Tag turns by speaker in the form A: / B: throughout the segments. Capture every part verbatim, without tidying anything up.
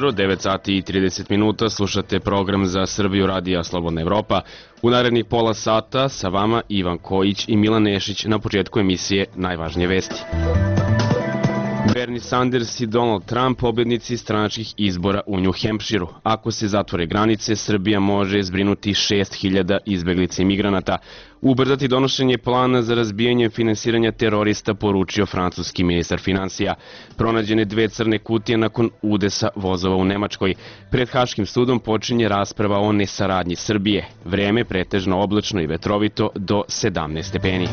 A: jutro, devet sati i trideset minuta, slušate program za Srbiju radija Slobodna Evropa. U narednih pola sata sa vama Ivan Kojić i Milan Nešić na početku emisije Najvažnije vesti. Bernie Sanders i Donald Trump pobednici stranačkih izbora u New Hampshireu. Ako se zatvore granice, Srbija može zbrinuti šest hiljada izbeglica i migranata. Ubrzati donošenje plana za razbijanje finansiranja terorista, poručio francuski ministar finansija. Pronađene dve crne kutije nakon udesa vozova u Nemačkoj. Pred Haškim sudom počinje rasprava o nesaradnji Srbije. Vreme pretežno oblačno i vetrovito do sedamnaest stepeni.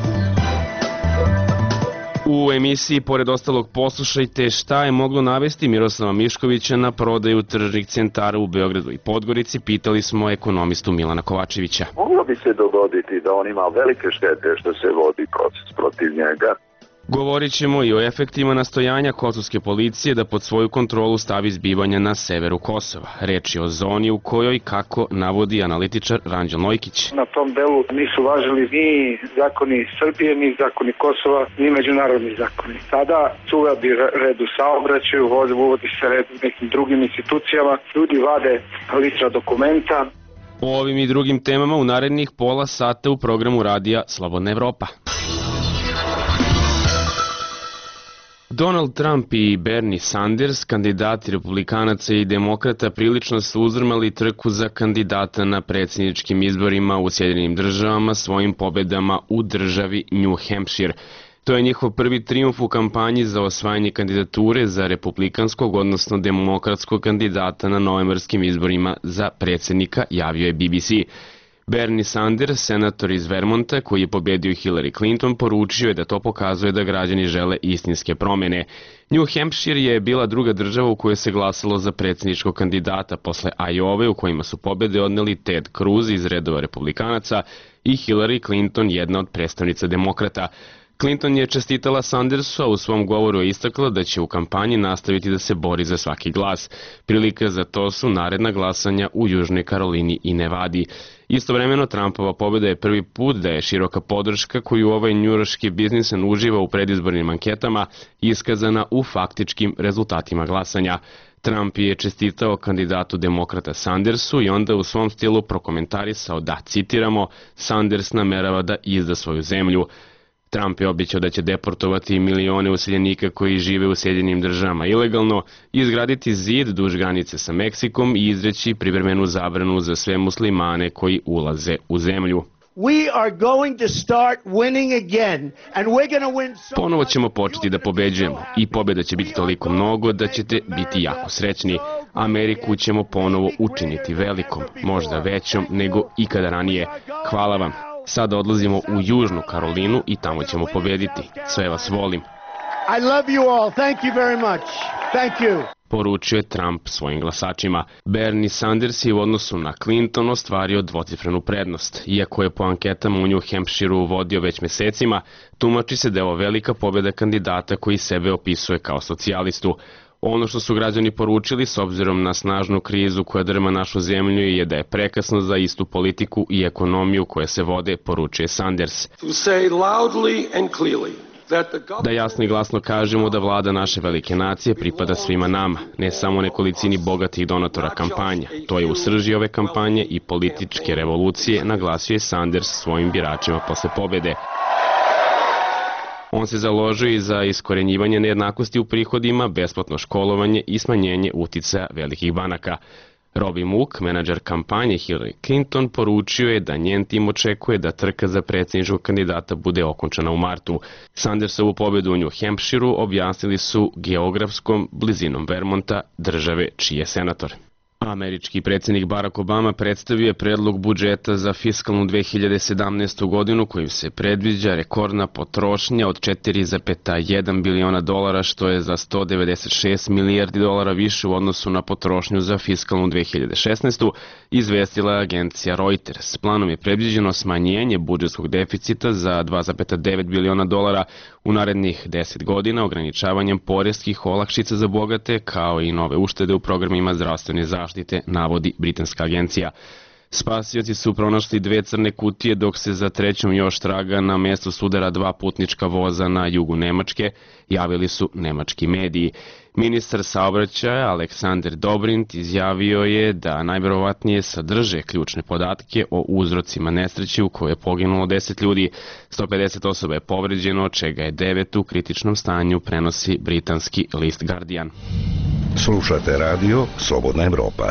A: U emisiji, pored ostalog, poslušajte šta je moglo navesti Miroslava Miškovića na prodaju tržnih centara u Beogradu i Podgorici. Pitali smo ekonomistu Milana Kovačevića.
B: Moglo bi se dogoditi da on ima velike štete što se vodi proces protiv njega.
A: Govorit ćemo i o efektima nastojanja kosovske policije da pod svoju kontrolu stavi zbivanja na severu Kosova. Reč je o zoni u kojoj, kako navodi analitičar Ranđel Nojkić.
C: Na tom delu nisu važili ni zakoni Srbije, ni zakoni Kosova, ni međunarodni zakoni. Sada se uvodi red u saobraćaju, uvodi se red u nekim drugim institucijama, ljudi vade lična dokumenta.
A: O ovim i drugim temama u narednih pola sata u programu radija Slobodna Evropa. Donald Trump i Bernie Sanders, kandidati republikanaca i demokrata, prilično su uzrmali trku za kandidata na predsjedničkim izborima u Sjedinjenim državama svojim pobedama u državi New Hampshire. To je njihov prvi trijumf u kampanji za osvajanje kandidature za republikanskog, odnosno demokratskog kandidata na novembarskim izborima za predsjednika, javio je B B C. Bernie Sanders, senator iz Vermonta koji je pobedio Hillary Clinton, poručio je da to pokazuje da građani žele istinske promene. New Hampshire je bila druga država u kojoj se glasalo za predsjedničkog kandidata posle Iove, u kojima su pobede odneli Ted Cruz iz redova republikanaca i Hillary Clinton, jedna od predstavnica demokrata. Clinton je čestitala Sandersu, a u svom govoru je istakla da će u kampanji nastaviti da se bori za svaki glas. Prilika za to su naredna glasanja u Južnoj Karolini i Nevadi. Istovremeno, Trumpova pobjeda je prvi put da je široka podrška koju ovaj njujorški biznismen uživa u predizbornim anketama iskazana u faktičkim rezultatima glasanja. Trump je čestitao kandidatu demokrata Sandersu i onda u svom stilu prokomentarisao da, citiramo, Sanders namerava da izda svoju zemlju. Trump je obećao da će deportovati milione useljenika koji žive u Sjedinjenim državama ilegalno, izgraditi zid duž granice sa Meksikom i izreći privremenu zabranu za sve muslimane koji ulaze u zemlju. Ponovo ćemo početi da pobeđujemo i pobjeda će biti toliko mnogo da ćete biti jako srećni. Ameriku ćemo ponovo učiniti velikom, možda većom nego ikada ranije. Hvala vam. Sada odlazimo u Južnu Karolinu i tamo ćemo pobediti. Sve vas volim.
D: I love you all. Thank you very much. Thank you.
A: Poručio je Trump svojim glasačima. Bernie Sanders je u odnosu na Clinton ostvario dvocifrenu prednost. Iako je po anketama u New Hampshireu vodio već mesecima, tumači se da je ovo velika pobjeda kandidata koji sebe opisuje kao socijalistu. Ono što su građani poručili s obzirom na snažnu krizu koja drma našu zemlju je da je prekasno za istu politiku i ekonomiju koje se vode, poručuje Sanders. Da jasno i glasno kažemo da vlada naše velike nacije pripada svima nama, ne samo nekolicini bogatih donatora kampanja. To je u srži ove kampanje i političke revolucije, naglasio je Sanders svojim biračima posle pobede. On se založio i za iskorenjivanje nejednakosti u prihodima, besplatno školovanje i smanjenje uticaja velikih banaka. Robbie Mook, menadžer kampanje Hillary Clinton, poručio je da njen tim očekuje da trka za predsjedničkog kandidata bude okončana u martu. Sandersovu pobjedu u New Hampshireu objasnili su geografskom blizinom Vermonta, države čiji je senator. Američki predsjednik Barack Obama predstavio je predlog budžeta za fiskalnu dve hiljade sedamnaestu. godinu kojim se predviđa rekordna potrošnja od četiri zarez jedan biliona dolara, što je za sto devedeset šest milijardi dolara više u odnosu na potrošnju za fiskalnu dve hiljade šesnaestu. izvestila je agencija Reuters. Planom je predviđeno smanjenje budžetskog deficita za dva zarez devet biliona dolara u narednih deset godina, ograničavanjem poreskih olakšica za bogate, kao i nove uštede u programima zdravstvene zaštite, navodi britanska agencija. Spasioci su pronašli dve crne kutije dok se za trećom još traga na mestu sudara dva putnička voza na jugu Nemačke, javili su nemački mediji. Ministar saobraćaja Aleksandar Dobrindt izjavio je da najverovatnije sadrže ključne podatke o uzrocima nesreće u kojoj je poginulo deset ljudi. sto pedeset osoba je povređeno, od čega je devet u kritičnom stanju, prenosi britanski list Guardian.
E: Slušate radio Slobodna Evropa.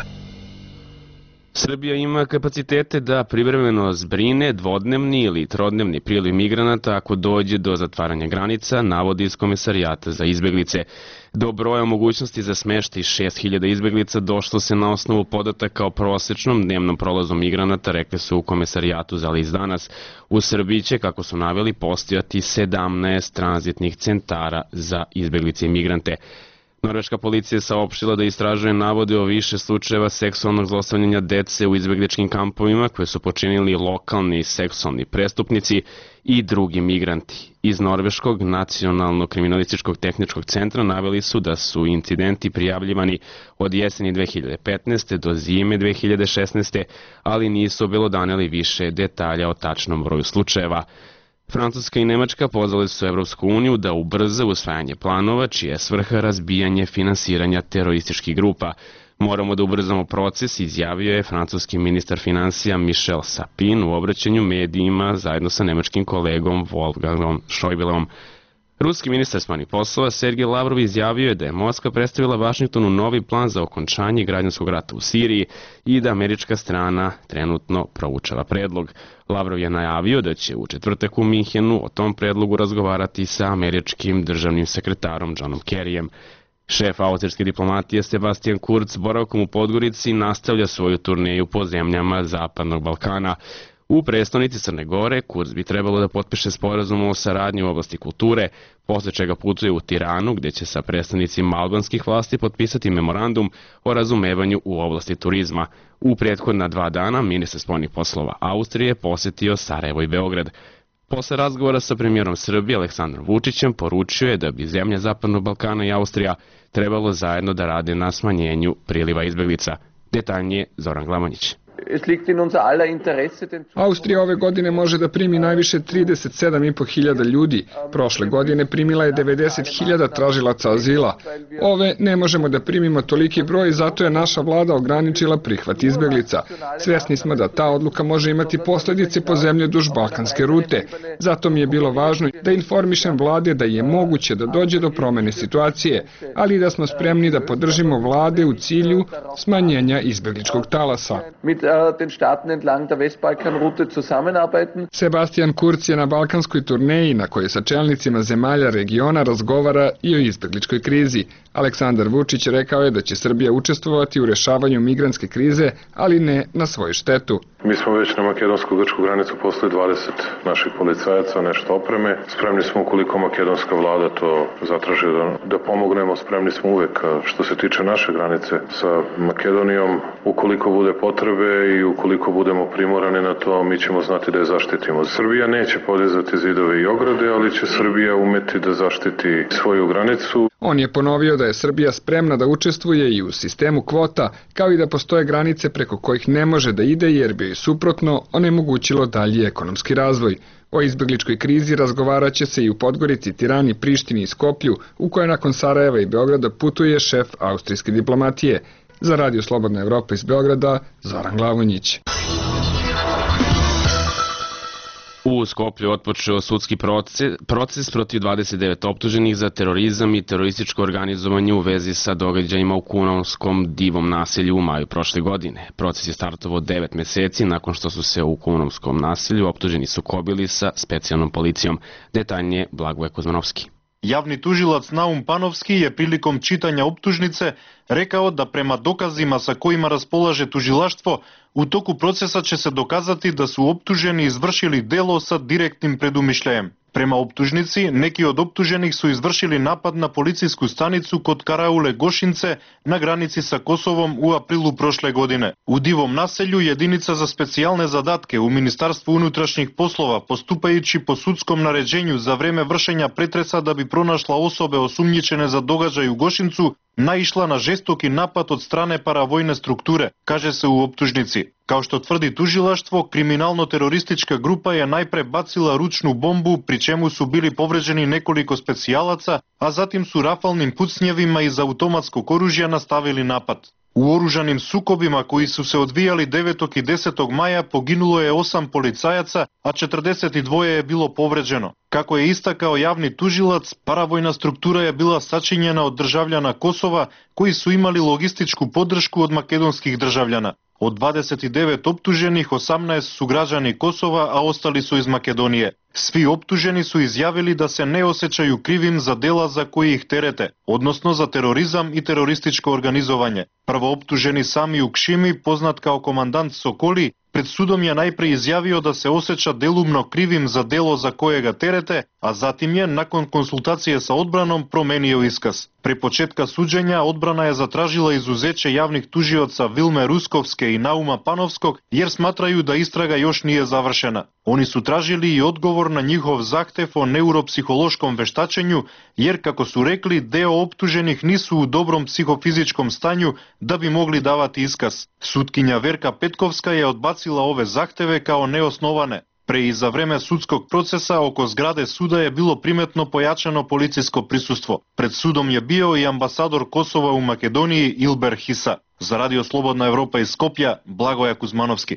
A: Srbija ima kapacitete da privremeno zbrine dvodnevni ili trodnevni priliv migranata ako dođe do zatvaranja granica, navodi iz Komesarijata za izbeglice. Do broja mogućnosti za smeštaj šest hiljada izbeglica došlo se na osnovu podataka o prosečnom dnevnom prolazu migranata, rekli su u Komesarijatu za list Danas. U Srbiji će, kako su naveli, postojati sedamnaest tranzitnih centara za izbeglice i migrante. Norveška policija je saopštila da istražuje navode o više slučajeva seksualnog zlostavljanja dece u izbegličkim kampovima koje su počinili lokalni seksualni prestupnici i drugi migranti. Iz Norveškog nacionalnog kriminalističkog tehničkog centra naveli su da su incidenti prijavljivani od jeseni dve hiljade petnaeste. do zime dve hiljade šesnaeste. ali nisu obelodanili više detalja o tačnom broju slučajeva. Francuska i Nemačka pozvali su Evropsku uniju da ubrza usvajanje planova čija je svrha razbijanje finansiranja terorističkih grupa. Moramo da ubrzamo proces, izjavio je francuski ministar finansija Michel Sapin u obraćanju medijima zajedno sa nemačkim kolegom Wolfgangom Schäubleom. Ruski ministar spoljnih poslova Sergej Lavrov izjavio je da je Moskva predstavila Vašingtonu novi plan za okončanje građanskog rata u Siriji i da američka strana trenutno proučava predlog. Lavrov je najavio da će u četvrtak u Minhenu o tom predlogu razgovarati sa američkim državnim sekretarom Johnom Kerryjem. Šef austrijske diplomatije Sebastian Kurz boravkom u Podgorici nastavlja svoju turneju po zemljama Zapadnog Balkana. U prestonici Crne Gore Kurz bi trebalo da potpiše sporazum o saradnji u oblasti kulture, posle čega putuje u Tiranu gde će sa predstavnicima albanskih vlasti potpisati memorandum o razumevanju u oblasti turizma. U prethodna dva dana ministar spoljnih poslova Austrije posetio Sarajevo i Beograd. Posle razgovora sa premijerom Srbije Aleksandrom Vučićem poručio je da bi zemlje Zapadnog Balkana i Austrija trebalo zajedno da rade na smanjenju priliva izbeglica. Detaljnije Zoran Glamonjić.
F: Austrija ove godine može da primi najviše trideset sedam i po hiljada ljudi. Prošle godine primila je devedeset hiljada tražilaca azila. Ove ne možemo da primimo toliki broj, zato je naša vlada ograničila prihvat izbeglica. Svesni smo da ta odluka može imati posledice po zemlje duž balkanske rute. Zato mi je bilo važno da informišem vlade da je moguće da dođe do promene situacije, ali da smo spremni da podržimo vlade u cilju smanjenja izbegličkog talasa.
G: den Staaten entlang der Westbalkanroute zusammenarbeiten.
F: Sebastian Kurz je na balkanskoj turneji na kojoj sa čelnicima zemalja regiona razgovara i o izbegličkoj krizi. Aleksandar Vučić rekao je da će Srbija učestvovati u rešavanju migrantske krize, ali ne na svoju štetu.
H: Mi smo već na makedonsko-grčku granicu poslali dvadeset naših policajaca, nešto opreme. Spremni smo ukoliko makedonska vlada to zatraži da, da pomognemo, spremni smo uvek što se tiče naše granice sa Makedonijom. Ukoliko bude potrebe i ukoliko budemo primorani na to, mi ćemo znati da je zaštitimo. Srbija neće podizati zidove i ograde, ali će Srbija umeti da zaštiti svoju granicu.
F: On je ponovio da je Srbija spremna da učestvuje i u sistemu kvota, kao i da postoje granice preko kojih ne može da ide jer bi suprotno onemogućilo dalji ekonomski razvoj. O izbegličkoj krizi razgovarat će se i u Podgorici, Tirani, Prištini i Skoplju, u koje nakon Sarajeva i Beograda putuje šef austrijske diplomatije. Za Radio Slobodna Evropa iz Beograda, Zoran Glavonjić.
A: U Skoplju otpočeo sudski proces, proces protiv dvadeset devet optuženih za terorizam i terorističko organizovanje u vezi sa događajima u Kunovskom divom naselju u maju prošle godine. Proces je startovao devet meseci nakon što su se u Kunovskom naselju optuženi sukobili sa specijalnom policijom. Detaljnije Blagoje Kuzmanovski.
I: Javni tužilac Naum Panovski je prilikom čitanja optužnice rekao da prema dokazima sa kojima raspolaže tužilaštvo, u toku procesa će se dokazati da su optuženi izvršili delo sa direktnim predumišljajem. Prema optužnici, neki od optuženih su izvršili napad na policijsku stanicu kod Karaule Gošince na granici sa Kosovom u aprilu prošle godine. U Divom naselju jedinica za specijalne zadatke u Ministarstvu unutrašnjih poslova, postupajući po sudskom naređenju za vreme vršenja pretresa da bi pronašla osobe osumnjičene za događaj u Gošincu, naišla na žestok žestoki napad od strane paravojne strukture, kaže se u optužnici. Kao što tvrdi tužilaštvo, kriminalno-teroristička grupa je najpre bacila ručnu bombu, pri čemu su bili povređeni nekoliko specijalaca, a zatim su rafalnim pucnjevima iz automatskog oružja nastavili napad. U oružanim sukobima koji su se odvijali devetog i desetog maja poginulo je osam policajaca, a četrdeset dva je bilo povređeno. Kako je istakao javni tužilac, paravojna struktura je bila sačinjena od državljana Kosova koji su imali logističku podršku od makedonskih državljana. Od dvadeset devet optuženih, osamnaest su građani Kosova, a ostali su iz Makedonije. Svi optuženi su izjavili da se ne osjećaju krivim za dela za koji ih terete, odnosno za terorizam i terorističko organizovanje. Prvooptuženi Sami Ukšimi, poznat kao komandant Sokoli, pred sudom je najpre izjavio da se osjeća delumno krivim za delo za koje ga terete, a zatim je, nakon konsultacije sa odbranom, promenio iskaz. Pre početka suđenja odbrana je zatražila izuzeće javnih tužioca Vilme Ruskovske i Nauma Panovskog, jer smatraju da istraga još nije završena. Oni su tražili i odgovor na njihov zahtev o neuropsihološkom veštačenju, jer, kako su rekli, deo optuženih nisu u dobrom psihofizičkom stanju da bi mogli davati iskaz. Sutkinja Verka Petkovska je odbacila ove zahteve kao neosnovane. Pre i za vreme sudskog procesa oko zgrade suda je bilo primetno pojačano policijsko prisustvo. Pred sudom je bio i ambasador Kosova u Makedoniji Ilber Hisa. Za Radio Slobodna Evropa iz Skopja, Blagoja Kuzmanovski.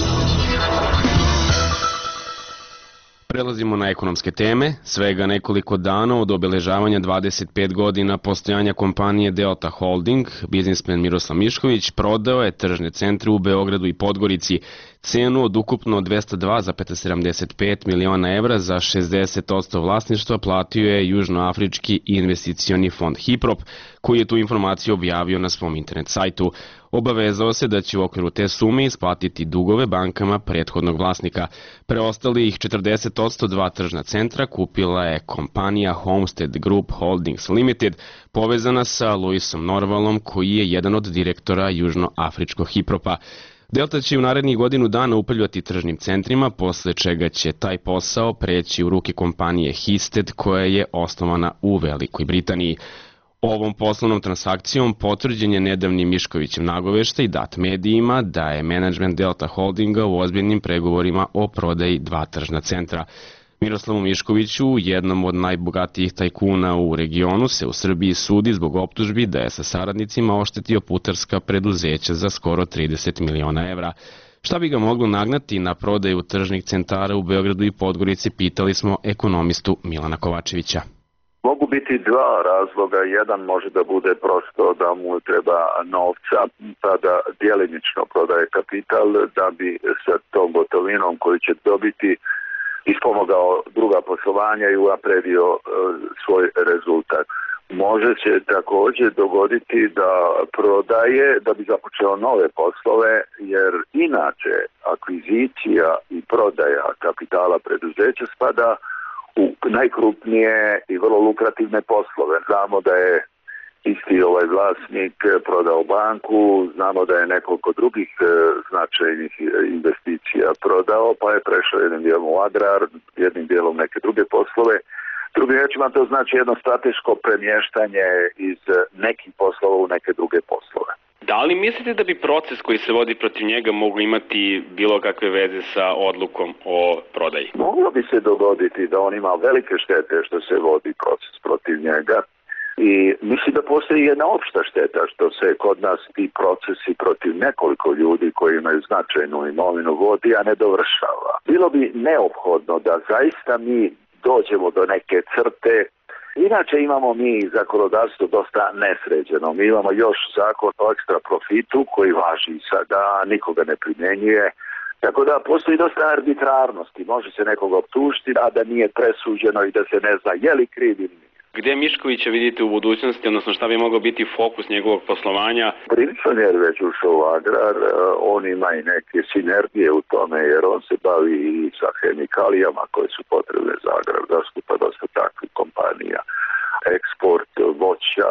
A: Prelazimo na ekonomske teme. Svega nekoliko dana od obeležavanja dvadeset pet godina postojanja kompanije Delta Holding, biznismen Miroslav Mišković prodao je tržne centre u Beogradu i Podgorici. Cenu od ukupno dvesta dva zarez sedamdeset pet miliona evra za šezdeset posto vlasništva platio je Južnoafrički investicioni fond Hiprop, koji je tu informaciju objavio na svom internet sajtu. Obavezao se da će u okviru te sume isplatiti dugove bankama prethodnog vlasnika. Preostalih četrdeset posto dva tržna centra kupila je kompanija Homestead Group Holdings Limited, povezana sa Luisom Norvalom, koji je jedan od direktora Južnoafričkog Hipropa. Delta će u narednih godinu dana upravljati tržnim centrima, posle čega će taj posao preći u ruke kompanije Histed, koja je osnovana u Velikoj Britaniji. Ovom poslovnom transakcijom potvrđen je nedavni Miškovićev nagoveštaj dat medijima da je menadžment Delta Holdinga u ozbiljnim pregovorima o prodaji dva tržna centra. Miroslavu Miškoviću, jednom od najbogatijih tajkuna u regionu, se u Srbiji sudi zbog optužbi da je sa saradnicima oštetio putarska preduzeća za skoro trideset miliona evra. Šta bi ga moglo nagnati na prodaju tržnih centara u Beogradu i Podgorici, pitali smo ekonomistu Milana Kovačevića.
B: Mogu biti dva razloga. Jedan može da bude prosto da mu treba novca, pa da djelimično prodaje kapital da bi sa tom gotovinom koju će dobiti ispomogao druga poslovanja i unapredio e, svoj rezultat. Može se također dogoditi da prodaje da bi započeo nove poslove, jer inače akvizicija i prodaja kapitala preduzeća spada u najkrupnije i vrlo lukrativne poslove. Znamo da je isti ovaj vlasnik prodao banku, znamo da je nekoliko drugih e, značajnih investicija prodao, pa je prešao jednim dijelom u agrar, jednim dijelom neke druge poslove. Drugim riječima to znači jedno strateško premještanje iz nekih poslova u neke druge poslove.
A: Da li mislite da bi proces koji se vodi protiv njega mogao imati bilo kakve veze sa odlukom o prodaji?
B: Moglo bi se dogoditi da on ima velike štete što se vodi proces protiv njega. I mislim da postoji jedna opšta šteta što se kod nas ti procesi protiv nekoliko ljudi koji imaju značajnu imovinu vodi, a ne dovršava. Bilo bi neophodno da zaista mi dođemo do neke crte. Inače imamo mi zakonodavstvo dosta nesređeno. Mi imamo još zakon o ekstra profitu koji važi sada, nikoga ne primjenjuje. Tako da postoji dosta arbitrarnosti. Može se nekoga optužiti, a da nije presuđeno i da se ne zna je li kriv ili nije.
A: Gde Miškovića vidite u budućnosti, odnosno šta bi mogao biti fokus njegovog poslovanja?
B: Prilično je već ušao u agrar, on ima i neke sinergije u tome, jer on se bavi i sa hemikalijama koje su potrebne za agrar, zastupa dosta takvih kompanija. Eksport voća,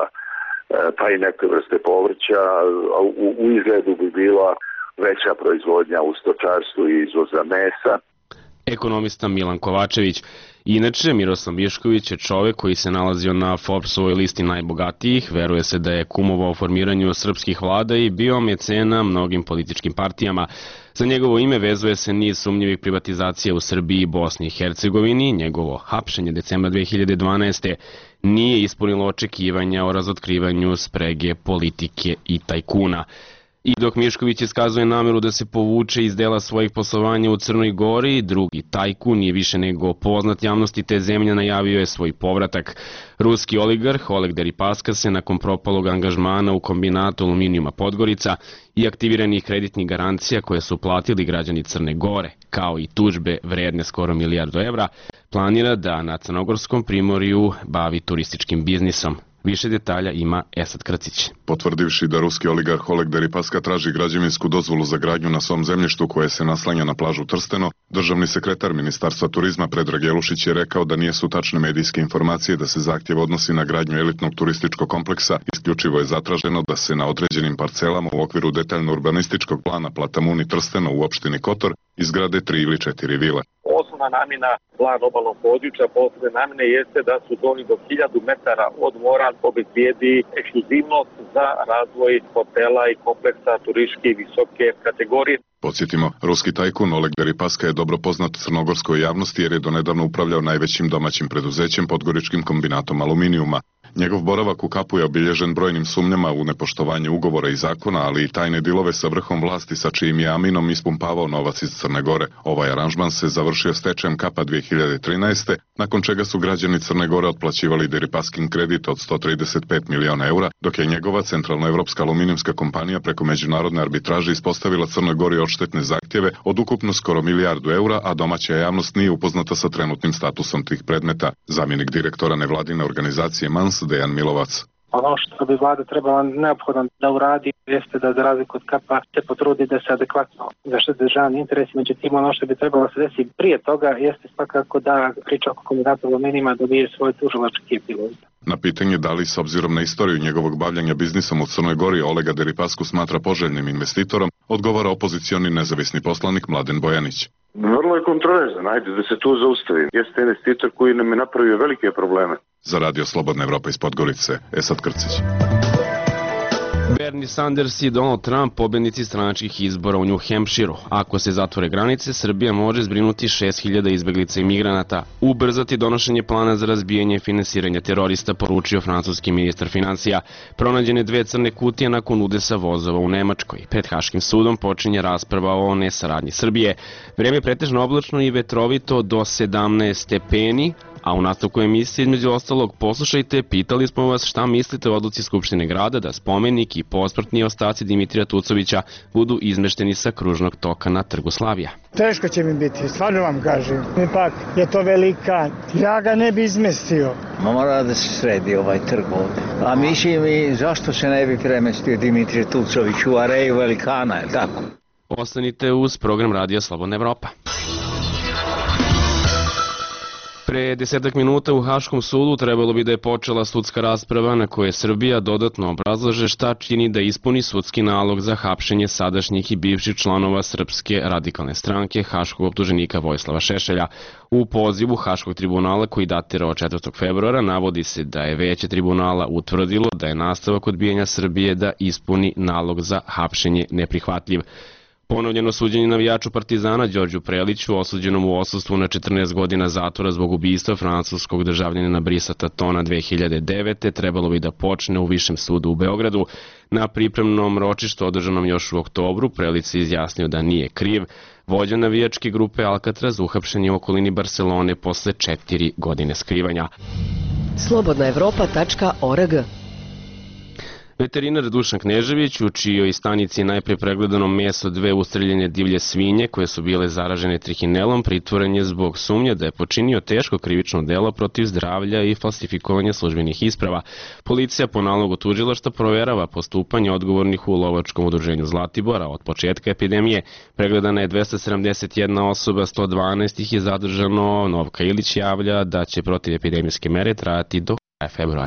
B: pa i neke vrste povrća, u, u izgledu bi bila veća proizvodnja u stočarstvu i izvoza mesa.
A: ekonomista Milan Kovačević. Inače, Miroslav Mišković je čovek koji se nalazio na Forbesovoj listi najbogatijih, veruje se da je kumovao formiranju srpskih vlada i bio mecena mnogim političkim partijama. Za njegovo ime vezuje se niz sumnjivih privatizacija u Srbiji i Bosni i Hercegovini. Njegovo hapšenje decembra dve hiljade dvanaeste. nije ispunilo očekivanja o razotkrivanju sprege politike i tajkuna. I dok Mišković iskazuje nameru da se povuče iz dela svojih poslovanja u Crnoj Gori, drugi tajkun je više nego poznat javnosti te zemlje najavio je svoj povratak. Ruski oligarh Oleg Deripaska se nakon propalog angažmana u kombinatu aluminijuma Podgorica i aktiviranih kreditnih garancija koje su platili građani Crne Gore, kao i tužbe vredne skoro milijardu evra, planira da na Crnogorskom primorju bavi turističkim biznisom. Više detalja ima Esad Krcić.
J: Potvrdivši da ruski oligarh Oleg Deripaska traži građevinsku dozvolu za gradnju na svom zemljištu koje se naslanja na plažu Trsteno, državni sekretar Ministarstva turizma Predrag Jelušić je rekao da nisu tačne medijske informacije da se zahtjev odnosi na gradnju elitnog turističkog kompleksa. Isključivo je zatraženo da se na određenim parcelama u okviru detaljno urbanističkog plana Platamuni Trsteno u opštini Kotor izgrade tri ili četiri vile.
K: Osnovna namjena plan obalnog područja posebne namjene jeste da su doni do hiljadu metara od mora obezbijedi ekskluzivnost za razvoj hotela i kompleksa turističke visoke kategorije.
J: Podsjetimo, ruski tajkun Oleg Deripaska je dobro poznat crnogorskoj javnosti jer je donedavno upravljao najvećim domaćim preduzećem Podgoričkim kombinatom aluminijuma. Njegov boravak u Kapu je obilježen brojnim sumnjama u nepoštovanje ugovora i zakona, ali i tajne dilove sa vrhom vlasti sa čijim je aminom ispumpavao novac iz Crne Gore. Ovaj aranžman se završio stečajem Kapa dve hiljade trinaeste. nakon čega su građani Crne Gore otplaćivali Deripaskin kredit od sto trideset pet miliona eura, dok je njegova centralnoevropska aluminijumska kompanija preko međunarodne arbitraže ispostavila Crnoj Gori odštetne zahtjeve od ukupno skoro milijardu eura, a domaća javnost nije upoznata sa trenutnim statusom tih predmeta. Zamjenik direktora nevladine organizacije Mans Dejan Milovac.
C: Ono što bi vlada trebala neophodno da uradi jeste da za razliku od Kapa se potrudi da se adekvatno zaštiti državni interes. Međutim, ono što bi trebalo se desiti prije toga jeste svakako da priča oko kombinata aluminijuma dobije svoj tužilački epilog.
J: Na pitanje da li s obzirom na istoriju njegovog bavljanja biznisom u Crnoj Gori Olega Deripasku smatra poželjnim investitorom, odgovara opozicioni nezavisni poslanik Mladen Bojanić.
L: Vrlo je kontroverzan, ajde da se tu zaustavi. Jeste investitor koji nam je napravio velike probleme.
J: Za Radio Slobodna Evropa iz Podgorice, Esad Krcić.
A: Bernie Sanders i Donald Trump pobednici stranačkih izbora u New Hampshireu. Ako se zatvore granice, Srbija može zbrinuti šest hiljada izbeglica i migranata, ubrzati donošenje plana za razbijanje finansiranja terorista, poručio francuski ministar financija. Pronađene dve crne kutije nakon udesa vozova u Nemačkoj. Pred Haškim sudom počinje rasprava o nesaradnji Srbije. Vreme je pretežno oblačno i vetrovito do sedamnaest stepeni, a u nastavku emisije između ostalog poslušajte, pitali smo vas šta mislite o odluci Skupštine grada da spomenik i posmrtni ostaci Dimitrija Tucovića budu izmešteni sa kružnog toka na Trgu Slavija.
M: Teško će mi biti, stvarno vam kažem. Ipak je to velika, ja ga ne bi izmestio.
N: Mora da se sredi ovaj trg ovdje. A mišljim mi zašto se ne bi premestio Dimitrije Tucović u areju velikana, je tako?
A: Ostanite uz program Radija Slobodna Evropa. Pre desetak minuta u Haškom sudu trebalo bi da je počela sudska rasprava na kojoj Srbija dodatno obrazlaže šta čini da ispuni sudski nalog za hapšenje sadašnjih i bivših članova Srpske radikalne stranke haškog optuženika Vojislava Šešelja. U pozivu Haškog tribunala koji datira od četvrtog februara navodi se da je veće tribunala utvrdilo da je nastavak odbijanja Srbije da ispuni nalog za hapšenje neprihvatljiv. Ponovljeno suđenje navijaču Partizana Đorđu Preliću, osuđenom u odsustvu na četrnaest godina zatvora zbog ubistva francuskog državljanina Brisa Tatona dve hiljade devete. trebalo bi da počne u Višem sudu u Beogradu. Na pripremnom ročištu održanom još u oktobru Prelić se izjasnio da nije kriv. Vođa navijačke grupe Alcatraz uhapšen je u okolini Barcelone posle četiri godine skrivanja.
O: slobodna evropa tačka org.
A: Veterinar Dušan Knežević, u čijoj stanici je najpre pregledano meso dve ustreljene divlje svinje koje su bile zaražene trihinelom, pritvoren je zbog sumnje da je počinio teško krivično delo protiv zdravlja i falsifikovanja službenih isprava. Policija po nalogu tužilaštva proverava postupanje odgovornih u lovačkom udruženju Zlatibora. Od početka epidemije pregledana je dvesta sedamdeset jedna osoba, sto dvanaest ih je zadržano. Novka Ilić javlja da će protiv epidemijske mere trajati do kraja februara.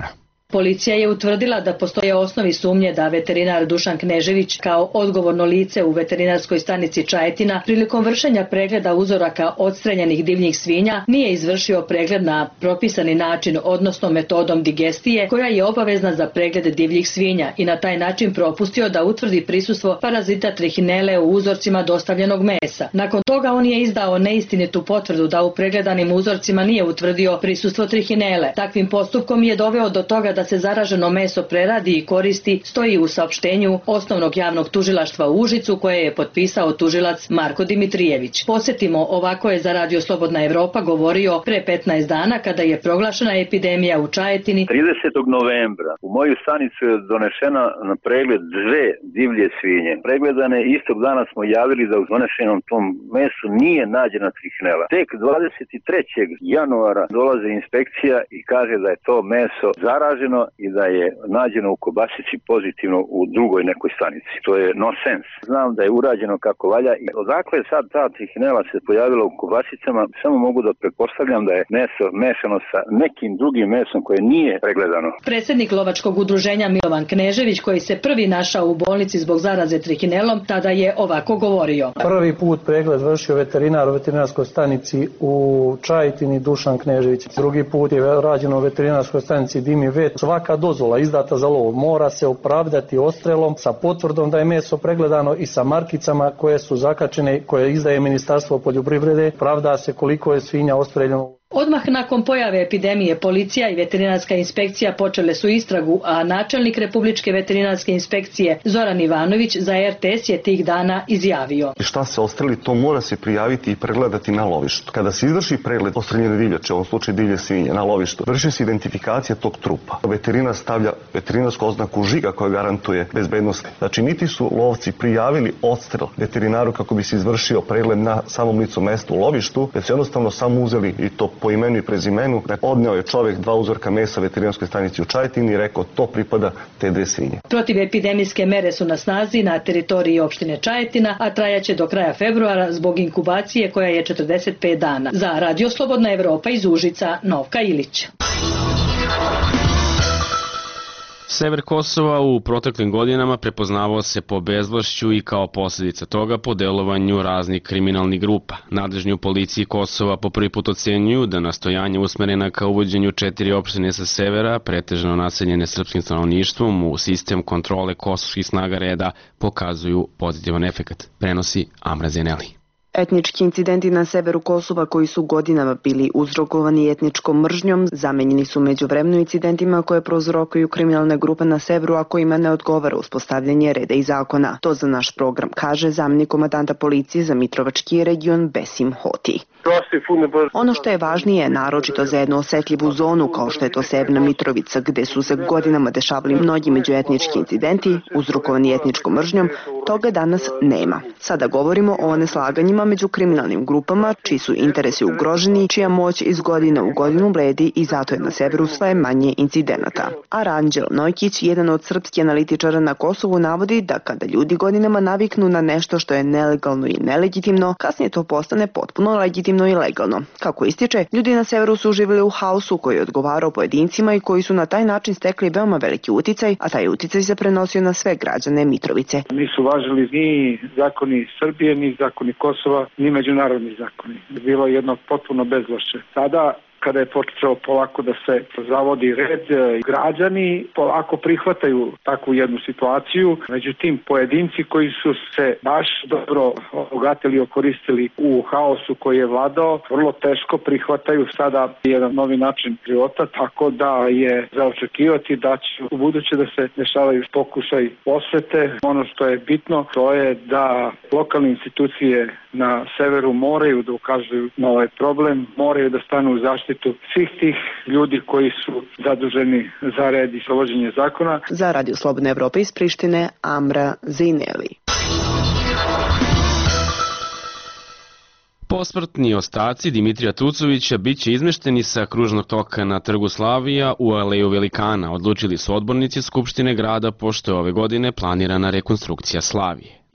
P: Policija je utvrdila da postoje osnovi sumnje da veterinar Dušan Knežević kao odgovorno lice u veterinarskoj stanici Čajetina prilikom vršenja pregleda uzoraka odstreljenih divljih svinja nije izvršio pregled na propisani način, odnosno metodom digestije koja je obavezna za pregled divljih svinja i na taj način propustio da utvrdi prisustvo parazita trihinele u uzorcima dostavljenog mesa. Nakon toga on je izdao neistinitu potvrdu da u pregledanim uzorcima nije utvrdio prisustvo trihinele. Takvim postupkom je doveo do toga da se zaraženo meso preradi i koristi, stoji u saopštenju Osnovnog javnog tužilaštva u Užicu koje je potpisao tužilac Marko Dimitrijević. Podsjetimo, ovako je za Radio Slobodna Evropa govorio pre petnaest dana kada je proglašena epidemija u Čajetini.
B: tridesetog novembra u moju stanicu je donešena na pregled dve divlje svinje. Pregledane istog dana smo javili da u donešenom tom mesu nije nađena trihinela. Tek dvadeset trećeg januara dolaze inspekcija i kaže da je to meso zaraženo i da je nađeno u kobasici pozitivno u drugoj nekoj stanici. To je nonsens. Znam da je urađeno kako valja i odakle sad ta trihinela se pojavila u kobasicama, samo mogu da pretpostavljam da je meso mešano sa nekim drugim mesom koje nije pregledano.
P: Predsjednik lovačkog udruženja Milovan Knežević, koji se prvi našao u bolnici zbog zaraze trihinelom, tada je ovako govorio.
Q: Prvi put pregled vršio veterinar u veterinarskoj stanici u Čajetini Dušan Knežević. Drugi put je rađeno u veterinarskoj stanici Dimi Vet. Svaka dozvola izdata za lov mora se opravdati odstrelom sa potvrdom da je meso pregledano i sa markicama koje su zakačene, koje izdaje Ministarstvo poljoprivrede. Pravda se koliko je svinja ostreljeno.
P: Odmah nakon pojave epidemije policija i veterinarska inspekcija počele su istragu, a načelnik Republičke veterinarske inspekcije Zoran Ivanović za er te es je tih dana izjavio.
R: Šta se ostreli, to mora se prijaviti i pregledati na lovištu. Kada se izvrši pregled ostreljene divljače, u ovom slučaju divlje svinje, na lovištu, vrši se identifikacija tog trupa. Veterinar stavlja veterinarsku oznaku žiga koja garantuje bezbednost. Znači, niti su lovci prijavili odstrel veterinaru kako bi se izvršio pregled na samom licu mesta u lovištu, već su jednostavno samo uzeli i to po imenu i prezimenu. Odneo je čovjek dva uzorka mesa veterinarskoj stanici u Čajetini i rekao to pripada te dve svinje.
P: Protivepidemijske mere su na snazi na teritoriji opštine Čajetina, a trajaće do kraja februara zbog inkubacije koja je četrdeset pet dana. Za Radio Slobodna Evropa iz Užica, Novka Ilić.
A: Sever Kosova u proteklim godinama prepoznavao se po bezvlašću i kao posljedica toga po delovanju raznih kriminalnih grupa. Nadležni u policiji Kosova po prvi put ocenjuju da nastojanje usmerena ka uvođenju četiri opštine sa severa, pretežno naseljene srpskim stanovništvom, u sistem kontrole kosovskih snaga reda pokazuju pozitivan efekat, prenosi Amra Zeneli.
S: Etnički incidenti na severu Kosova koji su godinama bili uzrokovani etničkom mržnjom zamenjeni su međuvremeno incidentima koje prouzrokuju kriminalne grupe na severu, a kojima ne odgovara uspostavljanje reda i zakona. To za naš program kaže zamjenik komandanta policije za Mitrovački region Besim Hoti. Ono što je važnije, naročito za jednu osetljivu zonu kao što je to Severna Mitrovica, gde su se godinama dešavali mnogi međuetnički incidenti uzrokovani etničkom mržnjom, toga danas nema. Sada govorimo o neslaganjima među kriminalnim grupama, čiji su interesi ugroženi, čija moć iz godine u godinu bledi i zato je na severu sve manje incidenata. Aranđelo Nojkić, jedan od srpskih analitičara na Kosovu, navodi da kada ljudi godinama naviknu na nešto što je nelegalno i nelegitimno, kasnije to postane potpuno legitimno i legalno. Kako ističe, ljudi na severu su živjeli u haosu koji je odgovarao pojedincima i koji su na taj način stekli veoma veliki uticaj, a taj uticaj se prenosio na sve građane Mitrovice.
C: Nisu važili ni zakoni Srbije, ni zakoni Kosova, ni međunarodni zakoni. Bilo je jedno potpuno bezvlašće. Sada, kada je počeo polako da se zavodi red, građani polako prihvataju takvu jednu situaciju. Međutim, pojedinci koji su se baš dobro obogatili i okoristili u haosu koji je vladao, vrlo teško prihvataju sada jedan novi način života, tako da je za očekivati da će u buduće da se dešavaju pokušaj osvete. Ono što je bitno, to je da lokalne institucije na severu moraju da ukazuju na ovaj problem, moraju da stanu u zaštitu svih tih ljudi koji su zaduženi za red i sprovođenje zakona.
S: Za Radio Slobodna Evropa iz Prištine, Amra Zineli.
A: Posmrtni ostaci Dimitrija Tucovića biće izmešteni sa kružnog toka na Trgu Slavija u Aleju Velikana, odlučili su odbornici Skupštine grada, pošto je ove godine planirana rekonstrukcija Slavije.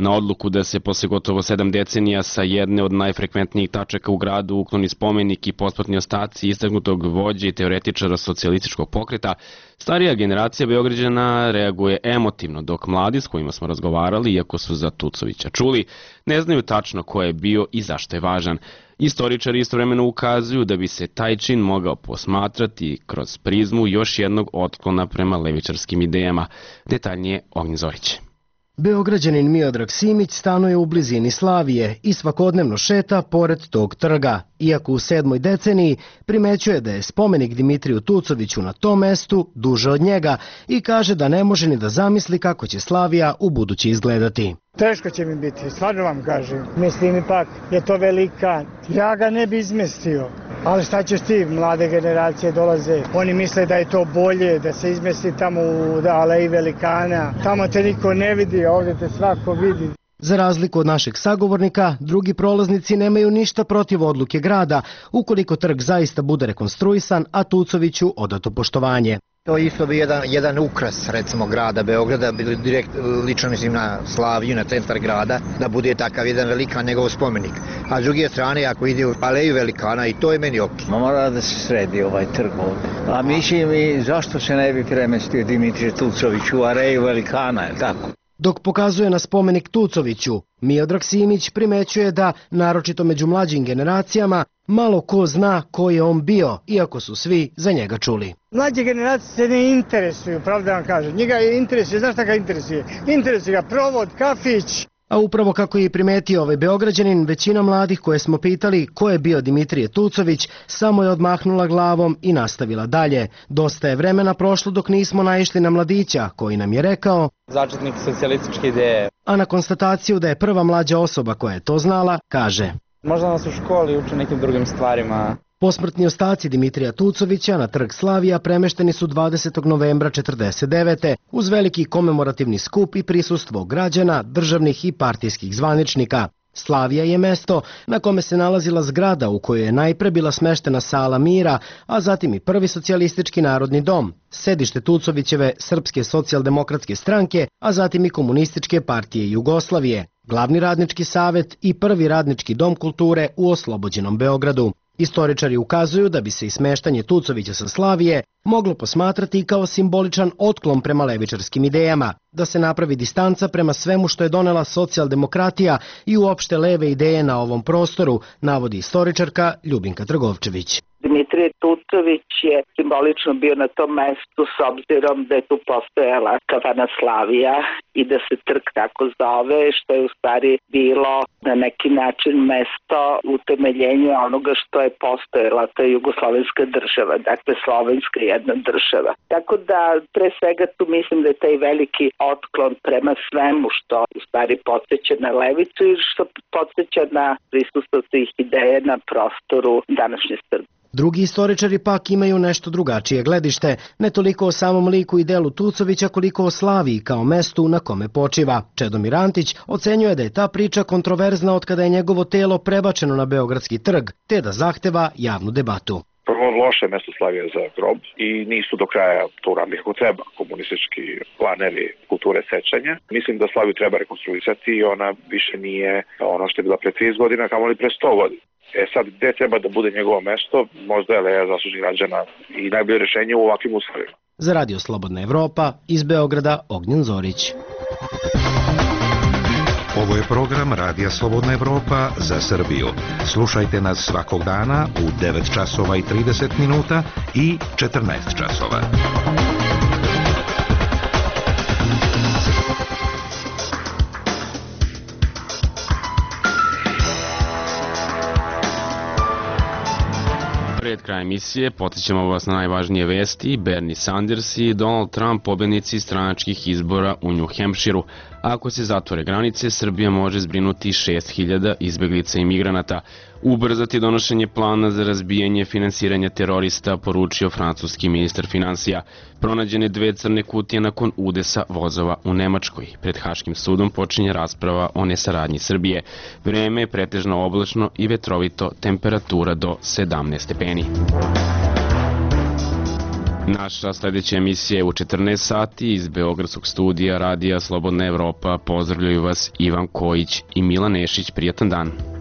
A: Na odluku da se posle gotovo sedam decenija sa jedne od najfrekventnijih tačaka u gradu ukloni spomenik i posmrtni ostaci istaknutog vođe i teoretičara socijalističkog pokreta, starija generacija Beograđana reaguje emotivno, dok mladi s kojima smo razgovarali, iako su za Tucovića čuli, ne znaju tačno ko je bio i zašto je važan. Istoričari istovremeno ukazuju da bi se taj čin mogao posmatrati kroz prizmu još jednog otklona prema levičarskim idejama. Detaljnije Ognjen Zorić.
T: Beograđanin Miodrag Simić stanuje u blizini Slavije i svakodnevno šeta pored tog trga. Iako u sedmoj deceniji primećuje da je spomenik Dimitriju Tucoviću na tom mestu duže od njega i kaže da ne može ni da zamisli kako će Slavija u budući izgledati.
M: Teško će mi biti, stvarno vam kažem. Mislim ipak je to velika, ja ga ne bi izmestio. Ali šta ćeš ti, mlade generacije dolaze, oni misle da je to bolje, da se izmesti tamo u aleji velikana. Tamo te niko ne vidi, a ovdje te svako vidi.
T: Za razliku od našeg sagovornika, drugi prolaznici nemaju ništa protiv odluke grada, ukoliko trg zaista bude rekonstruisan, a Tucoviću odato poštovanje.
U: To isto bi jedan, jedan ukras, recimo, grada Beograda, direkt, lično mislim na Slaviju, na centar grada, da bude takav jedan velikan njegov spomenik. A s druge strane, ako ide u aleju velikana, i to je meni ok.
N: Mora da se sredi ovaj trg ovdje. A mislim i zašto se ne bi premestio Dimitrije Tucović u aleju velikana, je tako?
T: Dok pokazuje na spomenik Tucoviću, Miodrag Simić primećuje da, naročito među mlađim generacijama, malo ko zna ko je on bio, iako su svi za njega čuli.
M: Mlađe generacije se ne interesuju, pravda vam kažem. Njega je interesuje, znaš šta ga interesuje? Interesuje ga provod, kafić.
T: A upravo kako je primetio ovaj Beograđanin, većina mladih koje smo pitali ko je bio Dimitrije Tucović, samo je odmahnula glavom i nastavila dalje. Dosta je vremena prošlo dok nismo naišli na mladića koji nam je rekao
V: začetnik socijalističke ideje.
T: A na konstataciju da je prva mlađa osoba koja je to znala, kaže:
V: Možda nas u školi uče nekim drugim stvarima.
T: Posmrtni ostaci Dimitrija Tucovića na trg Slavija premešteni su dvadesetog novembra četrdeset devete uz veliki komemorativni skup i prisustvo građana, državnih i partijskih zvaničnika. Slavija je mesto na kome se nalazila zgrada u kojoj je najpre bila smeštena sala mira, a zatim i prvi socijalistički narodni dom, sedište Tucovićeve Srpske socijaldemokratske stranke, a zatim i Komunističke partije Jugoslavije, glavni radnički savet i prvi radnički dom kulture u oslobođenom Beogradu. Istoričari ukazuju da bi se ismeštanje Tucovića sa Slavije moglo posmatrati kao simboličan otklon prema levičarskim idejama, da se napravi distanca prema svemu što je donela socijaldemokratija i uopšte leve ideje na ovom prostoru, navodi istoričarka Ljubinka Trgovčević.
W: Dimitrije Tucović je simbolično bio na tom mestu s obzirom da je tu postojala kafana Slavija i da se trg tako zove, što je u stvari bilo na neki način mesto utemeljenja onoga što je postojala, to je jugoslovenska država, dakle slovenska jedna država. Tako da pre svega tu mislim da je taj veliki otklon prema svemu što u stvari podsjeća na levicu i što podsjeća na prisustvo tih ideje na prostoru današnje Srbije.
T: Drugi istoričari pak imaju nešto drugačije gledište, ne toliko o samom liku i delu Tucovića koliko o Slaviji kao mestu na kome počiva. Čedomir Antić ocenjuje da je ta priča kontroverzna od kada je njegovo telo prebačeno na Beogradski trg, te da zahteva javnu debatu.
X: Prvo, loše mesto Slavije za grob i nisu do kraja to uradili kako treba komunistički planeri kulture sećanja. Mislim da Slaviju treba rekonstruisati i ona više nije ono što je bila pre trideset godina, kamoli pre sto godina. E sad, gde treba da bude njegovo mesto, možda je Leja zaslužnih građana i najbolje rešenje u ovakvim uslovima.
T: Za Radio Slobodna Evropa, iz Beograda, Ognjen Zorić.
E: Ovo je program Radija Slobodna Evropa za Srbiju. Slušajte nas svakog dana u devet časova i trideset minuta i četrnaest časova.
A: Pred krajem emisije podsjećamo vas na najvažnije vesti. Bernie Sanders i Donald Trump pobednici stranačkih izbora u New Hampshireu. Ako se zatvore granice, Srbija može zbrinuti šest hiljada izbeglica i migranata. Ubrzati donošenje plana za razbijanje finansiranja terorista, poručio francuski ministar finansija. Pronađene dve crne kutije nakon udesa vozova u Nemačkoj. Pred Haškim sudom počinje rasprava o nesaradnji Srbije. Vreme je pretežno oblačno i vetrovito, temperatura do sedamnaest stepeni. Naša sledeća emisija je u četrnaest sati iz Beogradskog studija Radija Slobodna Evropa. Pozdravljaju vas Ivan Kojić i Milan Nešić. Prijatan dan.